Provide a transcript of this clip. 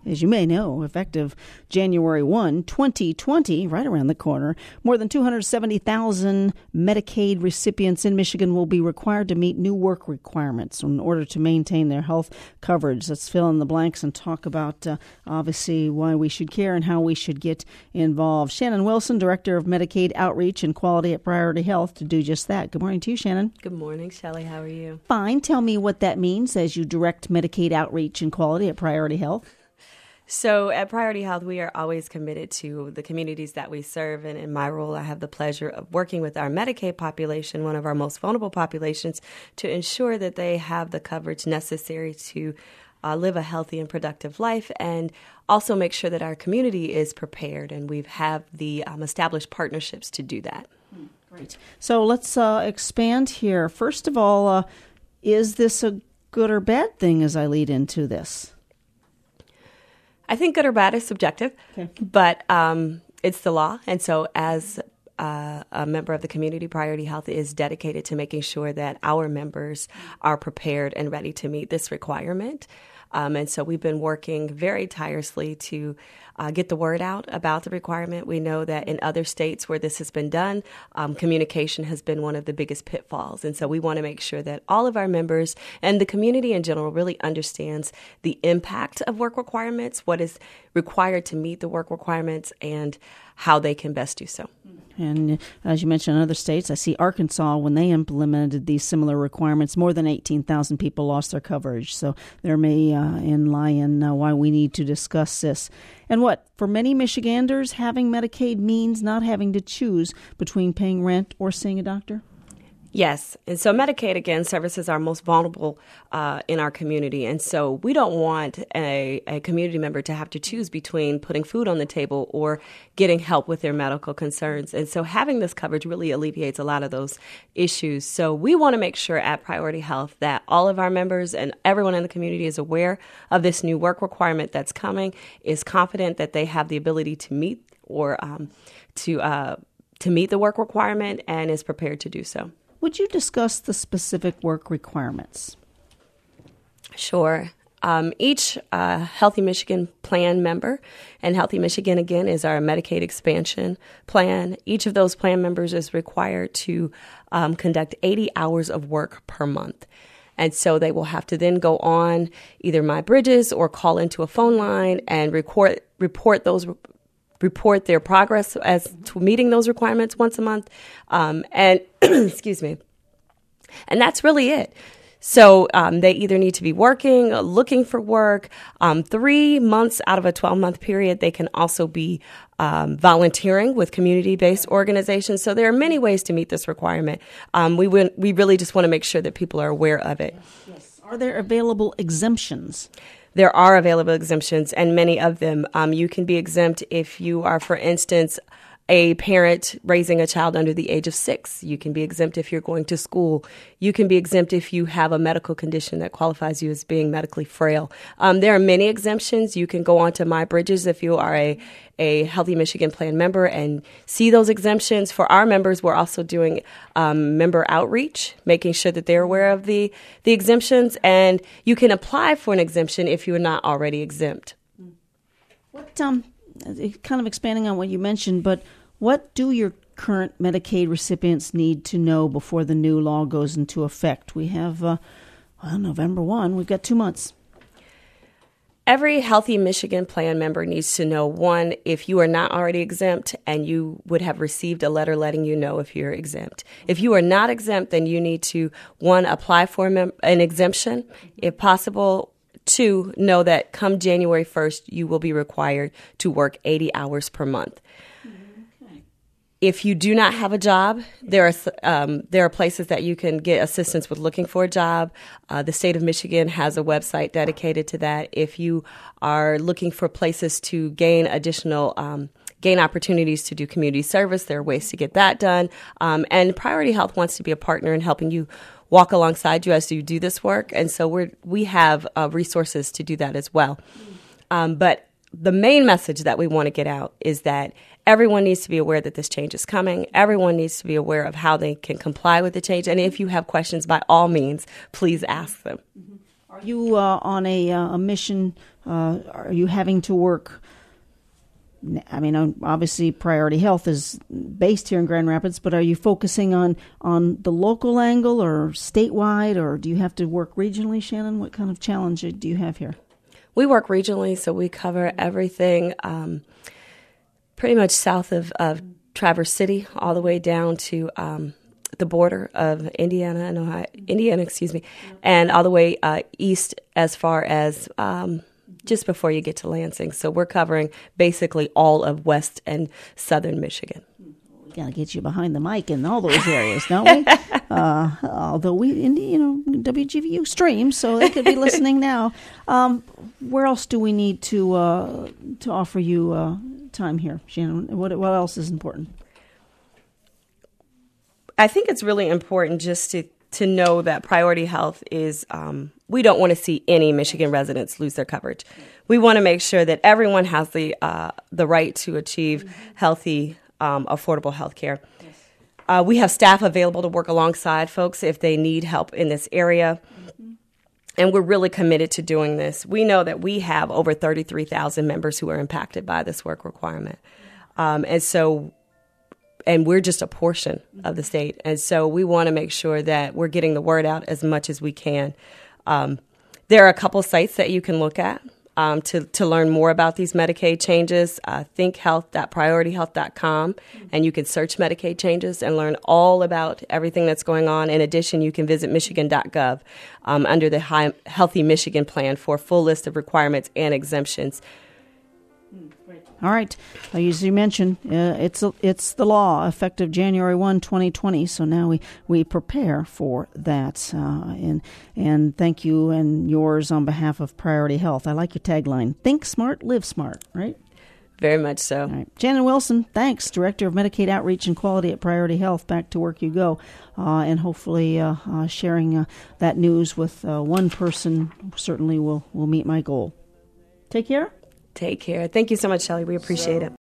as you may know, effective January 1, 2020, right around the corner, more than 270,000 Medicaid recipients in Michigan will be required to meet new work requirements in order to maintain their health coverage. Let's fill in the blanks and talk about, obviously, why we should care and how we should get involved. Shannon Wilson, Director of Medicaid Outreach and Quality at Priority Health, to do just that. Good morning to you, Shannon. Good morning, Shelley. How are you? Fine. Tell me what that means as you direct Medicaid Outreach and Quality at Priority Health. So at Priority Health, we are always committed to the communities that we serve. And in my role, I have the pleasure of working with our Medicaid population, one of our most vulnerable populations, to ensure that they have the coverage necessary to live a healthy and productive life, and also make sure that our community is prepared. And we have the established partnerships to do that. Great. So let's expand here. First of all, is this a good or bad thing as I lead into this? I think good or bad is subjective, but it's the law. And so as a member of the community, Priority Health is dedicated to making sure that our members are prepared and ready to meet this requirement. And so we've been working very tirelessly to get the word out about the requirement. We know that in other states where this has been done, communication has been one of the biggest pitfalls. And so we want to make sure that all of our members and the community in general really understands the impact of work requirements, what is required to meet the work requirements, and how they can best do so. And as you mentioned, in other states, I see Arkansas, when they implemented these similar requirements, more than 18,000 people lost their coverage. So there may lie in why we need to discuss this. And what, for many Michiganders, having Medicaid means not having to choose between paying rent or seeing a doctor? Yes. And so Medicaid, again, services our most vulnerable in our community. And so we don't want a community member to have to choose between putting food on the table or getting help with their medical concerns. And so having this coverage really alleviates a lot of those issues. So we want to make sure at Priority Health that all of our members and everyone in the community is aware of this new work requirement that's coming, is confident that they have the ability to meet or to meet the work requirement, and is prepared to do so. Would you discuss the specific work requirements? Sure. Each Healthy Michigan plan member, and Healthy Michigan, again, is our Medicaid expansion plan. Each of those plan members is required to conduct 80 hours of work per month. And so they will have to then go on either MyBridges or call into a phone line and report their progress as to meeting those requirements once a month. And excuse me. And that's really it. So they either need to be working, looking for work. 3 months out of a 12-month period, they can also be volunteering with community-based organizations. So there are many ways to meet this requirement. We really just want to make sure that people are aware of it. Yes. Are there available exemptions? There are available exemptions, and many of them. You can be exempt if you are, for instance, a parent raising a child under the age of 6. You can be exempt if you're going to school. You can be exempt if you have a medical condition that qualifies you as being medically frail. There are many exemptions. You can go on to MyBridges if you are a Healthy Michigan Plan member and see those exemptions. For our members, we're also doing member outreach, making sure that they're aware of the exemptions, and you can apply for an exemption if you are not already exempt. What kind of expanding on what you mentioned, but what do your current Medicaid recipients need to know before the new law goes into effect? We have, November 1, we've got 2 months. Every Healthy Michigan Plan member needs to know, one, if you are not already exempt, and you would have received a letter letting you know if you're exempt. If you are not exempt, then you need to, one, apply for an exemption, if possible. 2, know that come January 1st, you will be required to work 80 hours per month. Okay. If you do not have a job, there are places that you can get assistance with looking for a job. The state of Michigan has a website dedicated to that. If you are looking for places to gain additional gain opportunities to do community service, there are ways to get that done. And Priority Health wants to be a partner in helping you walk alongside you as you do this work. And so we have resources to do that as well. But the main message that we want to get out is that everyone needs to be aware that this change is coming. Everyone needs to be aware of how they can comply with the change. And if you have questions, by all means, please ask them. Are you on a mission are you having to work? I mean, obviously, Priority Health is based here in Grand Rapids, but are you focusing on the local angle or statewide, or do you have to work regionally, Shannon? What kind of challenge do you have here? We work regionally, so we cover everything pretty much south of Traverse City all the way down to the border of Indiana, and all the way east as far as just before you get to Lansing. So we're covering basically all of West and Southern Michigan. We got to get you behind the mic in all those areas, don't we? Although WGVU streams, so they could be listening now. Where else do we need to offer you time here, Shannon? What else is important? I think it's really important just to know that Priority Health is, we don't want to see any Michigan residents lose their coverage. We want to make sure that everyone has the right to achieve healthy, affordable health care. We have staff available to work alongside folks if they need help in this area. And we're really committed to doing this. We know that we have over 33,000 members who are impacted by this work requirement. And we're just a portion of the state. And so we want to make sure that we're getting the word out as much as we can. There are a couple sites that you can look at to learn more about these Medicaid changes. thinkhealth.priorityhealth.com, and you can search Medicaid changes and learn all about everything that's going on. In addition, you can visit michigan.gov under the Healthy Michigan Plan for a full list of requirements and exemptions. All right. As you mentioned, it's the law effective January 1, 2020. So now we prepare for that. And thank you and yours on behalf of Priority Health. I like your tagline: Think smart, live smart, right? Very much so. All right. Shannon Wilson, thanks. Director of Medicaid Outreach and Quality at Priority Health. Back to work you go. And hopefully sharing that news with one person certainly will meet my goal. Take care. Take care. Thank you so much, Shelley. We appreciate it.